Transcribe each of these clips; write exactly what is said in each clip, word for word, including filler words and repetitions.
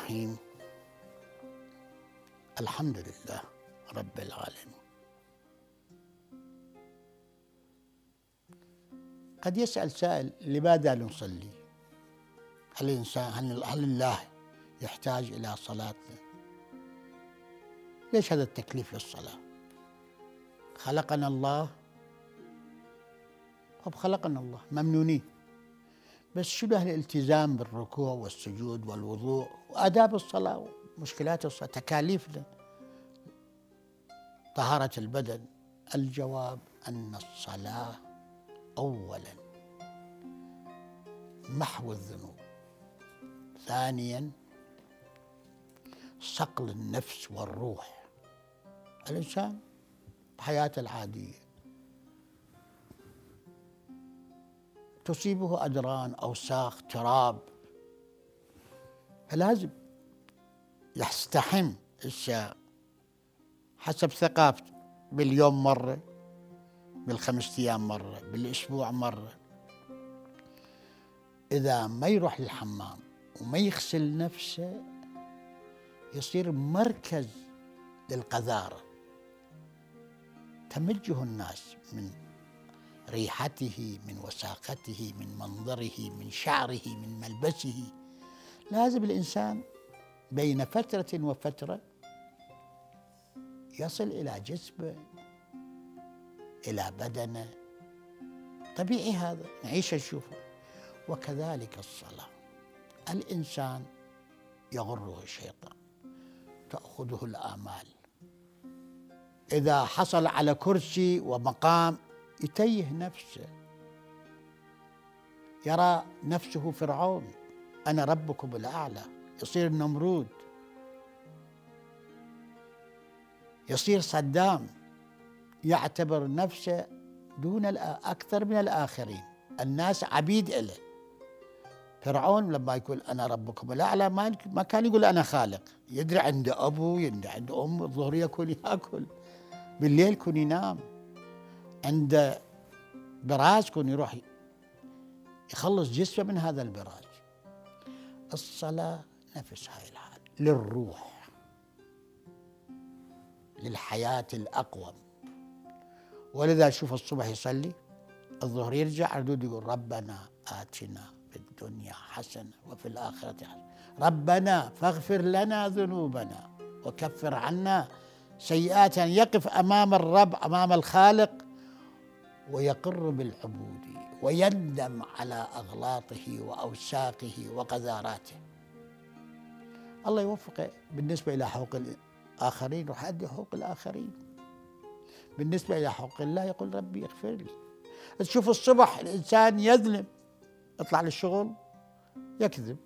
الرحيم. الحمد لله رب العالمين. قد يسأل سائل: لماذا نصلي؟ هل الإنسان هل الله يحتاج إلى صلاتنا؟ ليش هذا التكليف للصلاة؟ خلقنا الله، طب خلقنا الله ممنونين، بس شبه الالتزام بالركوع والسجود والوضوء وآداب الصلاة ومشكلات الصلاة، تكاليفنا، طهارة البدن. الجواب أن الصلاة أولا محو الذنوب، ثانيا صقل النفس والروح. الإنسان بحياته العادية تصيبه أدران، أوساخ، تراب، فلازم يستحم الشاب حسب ثقافته، باليوم مرة، بالخمس أيام مرة، بالأسبوع مرة. إذا ما يروح للحمام وما يغسل نفسه يصير مركز للقذارة، تمجه الناس من ريحته، من وساقته، من منظره، من شعره، من ملبسه. لازم الإنسان بين فترة وفترة يصل إلى جسمه، إلى بدنه. طبيعي هذا، نعيش نشوفه. وكذلك الصلاة، الإنسان يغره الشيطان، تأخذه الآمال، إذا حصل على كرسي ومقام يتيه نفسه، يرى نفسه فرعون، أنا ربكم الأعلى، يصير نمرود، يصير صدام، يعتبر نفسه دون أكثر من الآخرين، الناس عبيد له. فرعون لما يقول أنا ربكم الأعلى ما كان يقول أنا خالق، يدري عنده أبو، يدري عنده أم، الظهر يكون يأكل، بالليل يكون ينام، عنده براز يكون يروح يخلص جسمه من هذا البراز. الصلاة نفس هاي الحال، للروح، للحياة الأقوم. ولذا شوف الصبح يصلي، الظهر يرجع ردود يقول ربنا آتنا في الدنيا حسنة وفي الآخرة حسنة، ربنا فاغفر لنا ذنوبنا وكفر عنا سيئاتنا. يقف أمام الرب، أمام الخالق، ويقر بالعبودية ويندم على أغلاطه وأوساخه وقذاراته. الله يوفقه. بالنسبة إلى حقوق الآخرين راح أدي حقوق الآخرين، بالنسبة إلى حقوق الله يقول ربي اغفر لي. تشوف الصبح الإنسان يذنب، يطلع للشغل يكذب،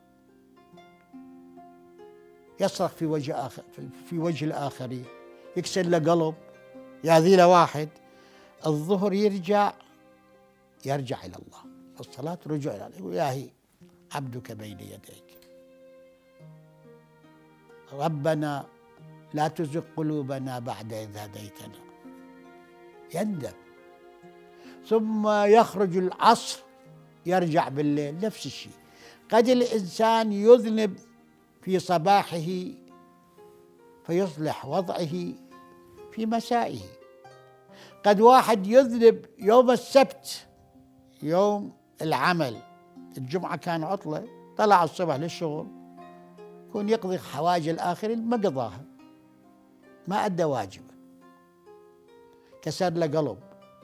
يصرخ في وجه آخر، في وجه الآخرين، يكسر له قلب، يأذي له واحد. الظهر يرجع يرجع إلى الله، الصلاة رجوع إلى الله، يقول إلهي عبدك بين يديك، ربنا لا تزغ قلوبنا بعد إذ هديتنا، يندم. ثم يخرج العصر يرجع بالليل نفس الشيء. قد الإنسان يذنب في صباحه فيصلح وضعه في مسائه. قد واحد يذنب يوم السبت، يوم العمل، الجمعة كان عطلة، طلع الصبح للشغل، يكون يقضي حوائج الآخرين، ما قضاها، ما أدى واجبه، كسر له قلب،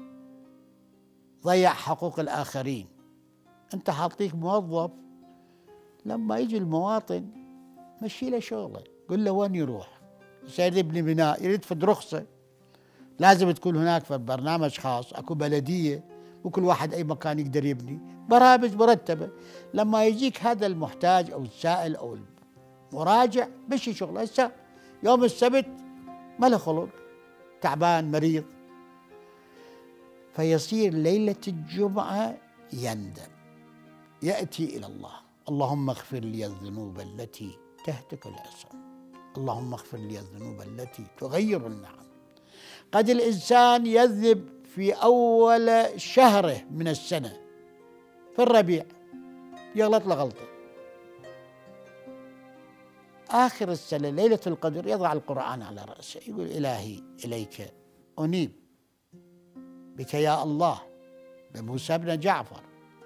ضيع حقوق الآخرين. أنت حاطيك موظف، لما يجي المواطن مشي له شغله، قل له وين يروح، سيد يبني بناء يريد فد رخصة، لازم تكون هناك في برنامج خاص، اكو بلدية، وكل واحد اي مكان يقدر يبني، برامج مرتبة. لما يجيك هذا المحتاج او السائل او المراجع مشي شغله. هسه يوم السبت ما له خلق، تعبان مريض، فيصير ليلة الجمعة يندم، يأتي إلى الله، اللهم اغفر لي الذنوب التي تهتك العصام، اللهم اغفر لي الذنوب التي تغير النعم. قد الإنسان يذنب في أول شهره من السنة، في الربيع يغلط له غلطة، آخر السنة ليلة القدر يضع القرآن على رأسه، يقول إلهي إليك أنيب بك يا الله، بموسى بن جعفر،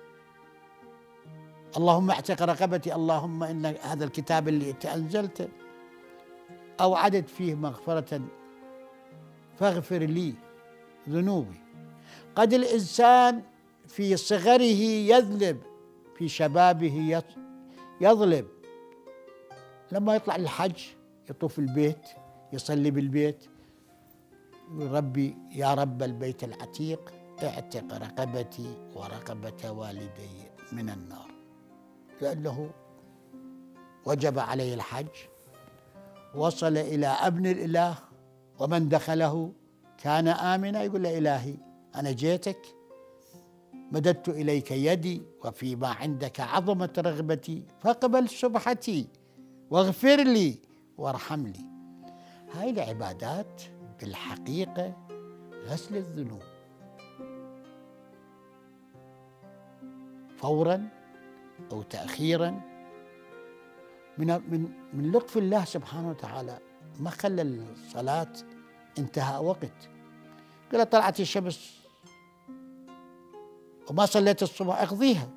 اللهم اعتق رقبتي، اللهم إن هذا الكتاب اللي أنت أنزلته أوعدت فيه مغفرة فاغفر لي ذنوبي. قد الإنسان في صغره يذنب، في شبابه يظلم، لما يطلع للحج يطوف البيت يصلي بالبيت يقول ربي يا رب البيت العتيق اعتق رقبتي ورقبة والدي من النار، لأنه وجب عليه الحج، وصل إلى أبن الإله ومن دخله كان آمنا، يقول له إلهي أنا جيتك مددت إليك يدي وفيما عندك عظمت رغبتي فاقبل سبحتي واغفر لي وارحم لي. هاي العبادات بالحقيقة غسل الذنوب فورا أو تأخيرا، من من من لطف الله سبحانه وتعالى ما خلى الصلاة انتهى وقت. قال طلعت الشمس وما صليت الصبح اقضيها،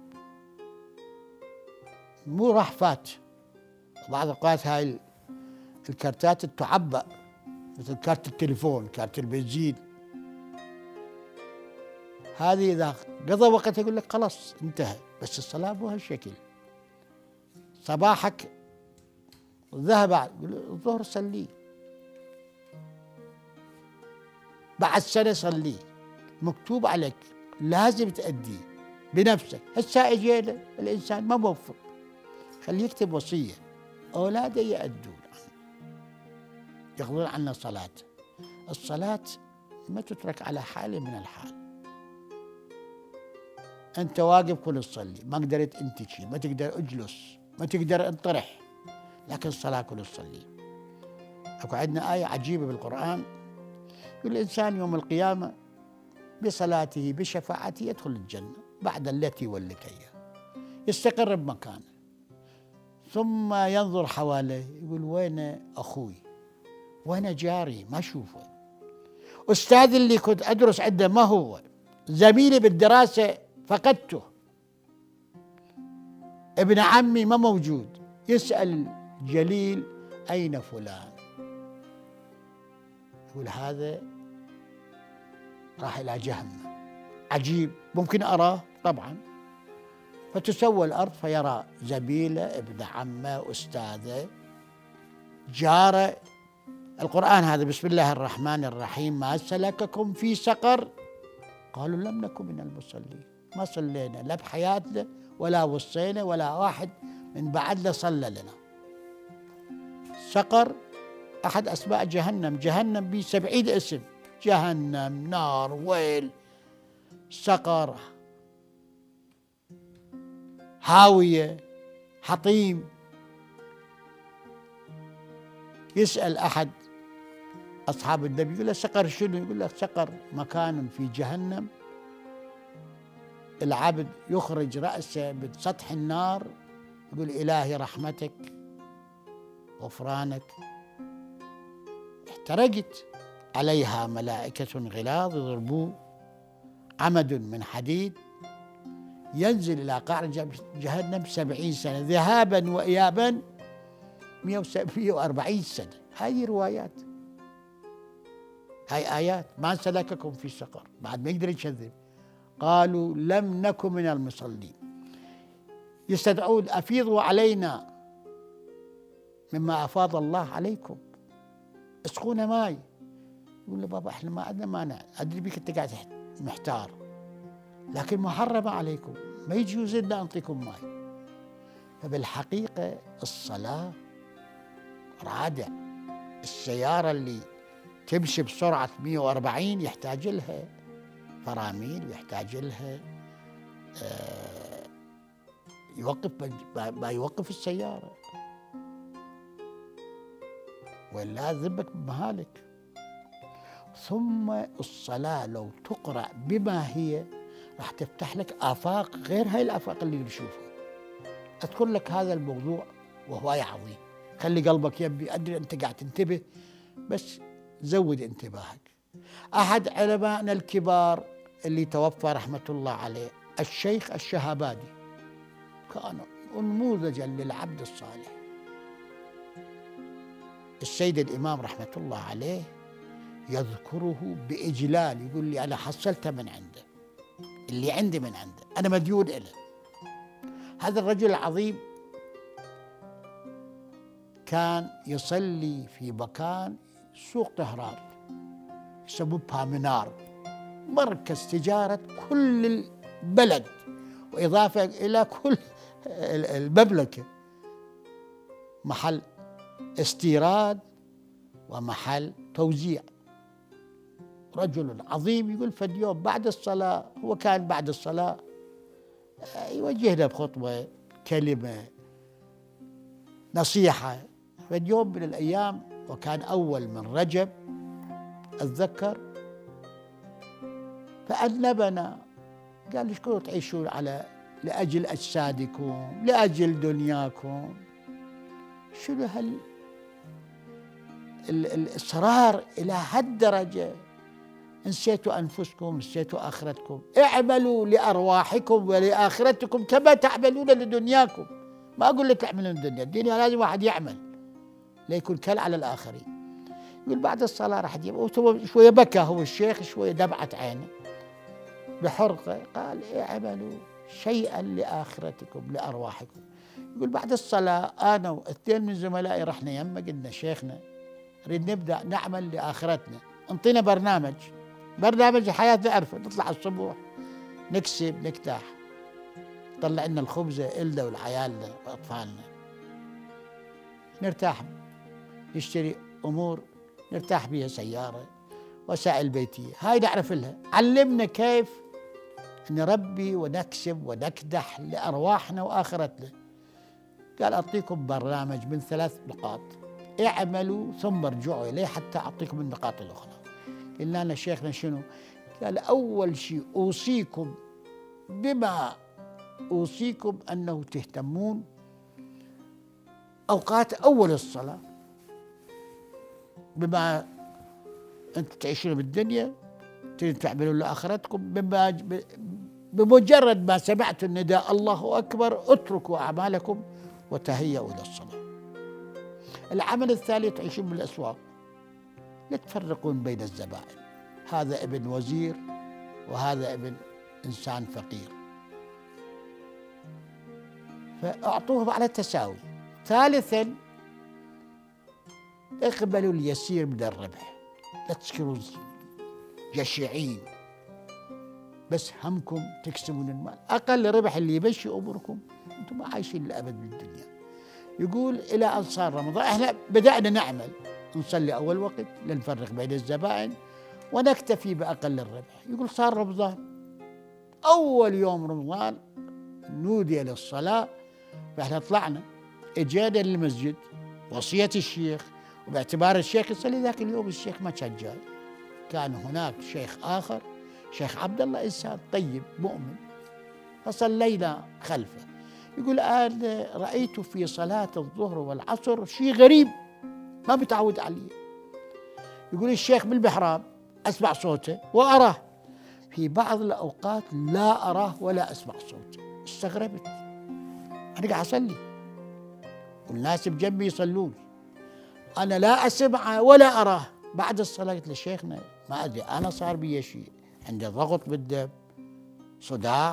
مو راح فات. بعض الأوقات هاي الكارتات تعبأ مثل كارت التليفون، كارت البنزين، هذه إذا قضى وقتها يقول لك خلاص انتهى. بس الصلاة مو هالشكل، صباحك ذهب الظهر صلي، بعد سنة صلي، مكتوب عليك لازم تأديه بنفسك. هسه اجينا الإنسان ما موفق، خليه يكتب وصية أولاده يأدون يأخذون عنا الصلاة. الصلاة ما تترك على حال من الحال، أنت واقف كل تصلي، ما قدرت أنت شيء، ما تقدر أجلس، ما تقدر انطرح، لكن الصلاة كل تصلي. أكو عندنا آية عجيبة بالقرآن يقول الإنسان يوم القيامة بصلاته بشفاعته يدخل الجنة بعد التي ولتيه، يستقر بمكانه، ثم ينظر حواليه يقول وين أخوي، وين جاري ما أشوفه، أستاذ اللي كنت أدرس عنده ما هو، زميلي بالدراسة فقدته، ابن عمي ما موجود. يسأل جليل أين فلان، يقول هذا راح إلى جهنم. عجيب، ممكن أراه طبعا، فتسوى الأرض فيرى زميله ابن عمه أستاذه جاره. القرآن هذا بسم الله الرحمن الرحيم ما سلككم في سقر قالوا لم نكن من المصلين، ما صلينا لا بحياتنا ولا وصينا ولا واحد من بعدنا صلى لنا. سقر أحد أسماء جهنم، جهنم بي سبعين اسم، جهنم، نار، ويل، سقر، هاوية، حطيم. يسأل أحد أصحاب النبي يقول له سقر شنو؟ يقول له سقر مكان في جهنم العبد يخرج رأسه من سطح النار يقول إلهي رحمتك غفرانك، احترقت عليها ملائكة غلاظ يضربوه عمد من حديد، ينزل إلى قعر جهنم سبعين سنة ذهابا وإيابا مئة وأربعين سنة. هذه روايات، هاي آيات. ما سلككم في سقر، بعد ما يقدر يكذب. قالوا لم نكن من المصلين. يستدعون أفيضوا علينا مما أفاض الله عليكم، اسقونا ماي. يقول له بابا احنا ما عندنا مانع، أدري بك أنت قاعد محتار، لكن محرمة عليكم، ما يجوز لنا أعطيكم ماي. فبالحقيقة الصلاة رادع. السيارة اللي تمشي بسرعة مئة وأربعين يحتاج لها فراميل ويحتاج لها آه يوقف ما يوقف السيارة، ولا ذبك بمهالك. ثم الصلاة لو تقرأ بما هي راح تفتح لك آفاق غير هاي الآفاق اللي نشوفها. أذكر لك هذا الموضوع وهو عظيم. خلي قلبك يبي، أدري أنت قاعد تنتبه بس زود انتباهك. أحد علمائنا الكبار اللي توفى رحمة الله عليه الشيخ الشهبادي كان نموذجا للعبد الصالح. السيد الإمام رحمة الله عليه يذكره بإجلال، يقول لي أنا حصلته من عنده، اللي عندي من عنده، أنا مديون له. هذا الرجل العظيم كان يصلي في مكان سوق طهران يسموه بامنار، مركز تجارة كل البلد وإضافة إلى كل المملكة، محل استيراد ومحل توزيع. رجل عظيم. يقول فد يوم بعد الصلاة، هو كان بعد الصلاة يوجهنا بخطبة كلمة نصيحة. فد يوم من الأيام وكان أول من رجب أتذكر، فأذنبنا قال ليش كنتوا تعيشون على لأجل أجسادكم، لأجل دنياكم؟ شنو هال الإصرار إلى هالدرجة؟ نسيتوا أنفسكم، نسيتوا آخرتكم. اعملوا لأرواحكم ولآخرتكم كما تعملون لدنياكم. ما أقول لك تعملون الدنيا، الدنيا لازم واحد يعمل ليكون كل على الآخرين. يقول بعد الصلاة راح يجيب شوية، بكى هو الشيخ، شوية دمعت عينه بحرقة، قال اعملوا شيئا لآخرتكم لأرواحكم. يقول بعد الصلاة أنا واثنين من زملائي رحنا يمه، قلنا شيخنا نريد نبدأ نعمل لآخرتنا، انطينا برنامج، برنامج حياتنا أعرفه، نطلع الصبح نكسب نكتاح، طلع لنا الخبزة إلنا ولعيالنا وأطفالنا، نرتاح نشتري أمور نرتاح بها، سيارة، وسائل بيتية، هاي نعرف لها. علمنا كيف نربي ونكسب ونكدح لأرواحنا وآخرتنا. قال أعطيكم برنامج من ثلاث نقاط، اعملوا ثم ارجعوا إليه حتى أعطيكم النقاط الأخرى. قلنا لنا شيخنا شنو؟ قال أول شيء أوصيكم بما أوصيكم أنه تهتمون أوقات أول الصلاة، بما أنتم تعيشون بالدنيا تريدون تعملون لآخرتكم، بما بمجرد ما سمعتوا النداء الله أكبر اتركوا أعمالكم وتهيئوا إلى الصلاة. العمل الثالث تعيشون بالأسواق، لا تفرقون بين الزبائن، هذا ابن وزير وهذا ابن إنسان فقير، فأعطوهم على التساوي. ثالثا اقبلوا اليسير من الربح، لا تصيروا جشعين بس همكم تكسبون المال، أقل ربح اللي يمشي أموركم، أنتم ما عايشين للأبد بالدنيا. يقول إلى أن صار رمضان احنا بدأنا نعمل، نصلي أول وقت، لا نفرق بين الزبائن ونكتفي بأقل الربح. يقول صار رمضان، أول يوم رمضان نودي للصلاة، فإحنا طلعنا اجينا للمسجد، وصية الشيخ، وباعتبار الشيخ يصلي ذاك اليوم الشيخ ما كان جاي، كان هناك شيخ آخر، شيخ عبد الله، إنسان طيب مؤمن، فصلينا خلفه. يقول الآن رأيت في صلاة الظهر والعصر شيء غريب ما متعود عليه. يقول الشيخ بالمحراب أسمع صوته وأراه، في بعض الأوقات لا أراه ولا أسمع صوته. استغربت، أنا قاعد أصلي والناس بجنبي يصلون، أنا لا أسمعه ولا أراه. بعد الصلاة قلت لشيخنا ما أدري أنا صار بي شيء، عندي ضغط بالدم، صداع،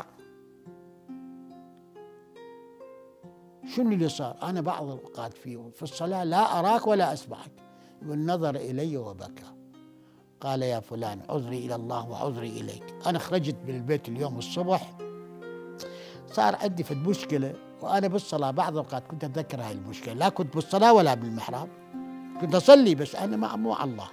شنو اللي صار؟ أنا بعض الأوقات في في الصلاة لا أراك ولا أسمعك. يقول نظر إلي وبكى، قال يا فلان عذري إلى الله وعذري إليك، أنا خرجت من البيت اليوم الصبح صار عندي في مشكلة وأنا بالصلاة، بعض الأوقات كنت أتذكر هاي المشكلة، لا كنت بالصلاة ولا بالمحراب، كنت أصلي بس أنا مع مو الله،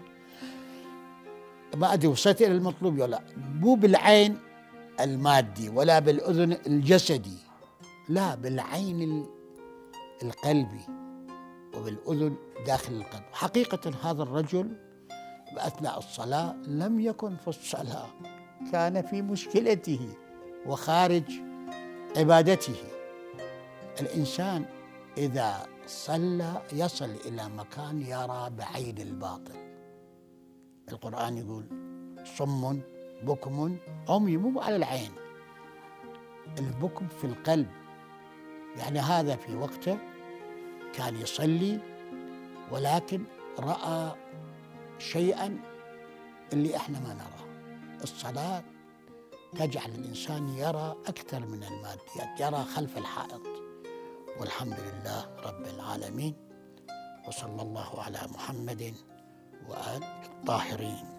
ما أدري وصلت إلى المطلوب ولا، مو بالعين المادي ولا بالأذن الجسدي، لا بالعين القلبي وبالأذن داخل القلب. حقيقة هذا الرجل بأثناء الصلاة لم يكن في الصلاة، كان في مشكلته وخارج عبادته. الإنسان إذا صلى يصل إلى مكان يرى بعين الباطل. القرآن يقول صم بكم عمي، مو على العين، البكم في القلب. يعني هذا في وقته كان يصلي ولكن رأى شيئا اللي احنا ما نراه. الصلاة تجعل الإنسان يرى أكثر من الماديات، يرى خلف الحائط. والحمد لله رب العالمين، وصلى الله على محمد وآل الطاهرين.